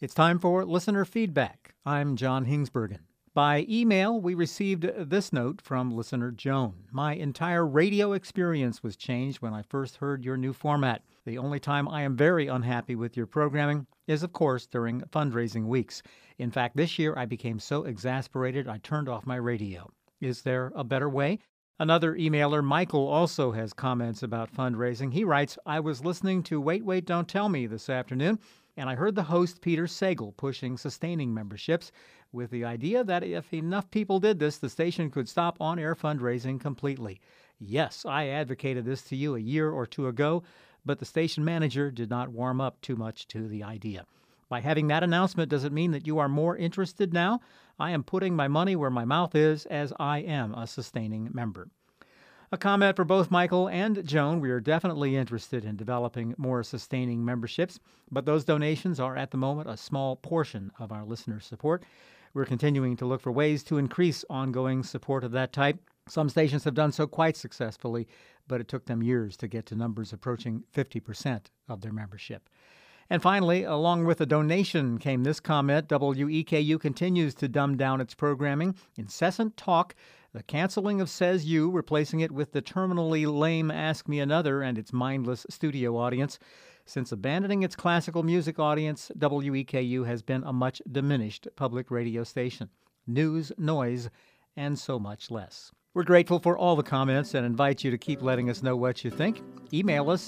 It's time for listener feedback. I'm John Hingsbergen. By email, we received this note from listener Joan. My entire radio experience was changed when I first heard your new format. The only time I am very unhappy with your programming is, of course, during fundraising weeks. In fact, this year I became so exasperated I turned off my radio. Is there a better way? Another emailer, Michael, also has comments about fundraising. He writes, I was listening to Wait, Wait, Don't Tell Me this afternoon, and I heard the host, Peter Sagal, pushing sustaining memberships with the idea that if enough people did this, the station could stop on-air fundraising completely. Yes, I advocated this to you a year or two ago, but the station manager did not warm up too much to the idea. By having that announcement, does it mean that you are more interested now? I am putting my money where my mouth is, as I am a sustaining member. A comment for both Michael and Joan. We are definitely interested in developing more sustaining memberships, but those donations are at the moment a small portion of our listener support. We're continuing to look for ways to increase ongoing support of that type. Some stations have done so quite successfully, but it took them years to get to numbers approaching 50% of their membership. And finally, along with a donation came this comment. WEKU continues to dumb down its programming. Incessant talk, the canceling of Says You, replacing it with the terminally lame Ask Me Another and its mindless studio audience. Since abandoning its classical music audience, WEKU has been a much diminished public radio station. News, noise, and so much less. We're grateful for all the comments and invite you to keep letting us know what you think. Email us,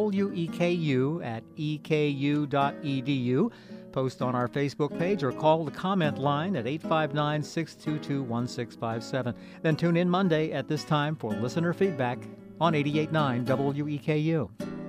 weku@eku.edu, post on our Facebook page, or call the comment line at 859-622-1657. Then tune in Monday at this time for listener feedback on 88.9 WEKU.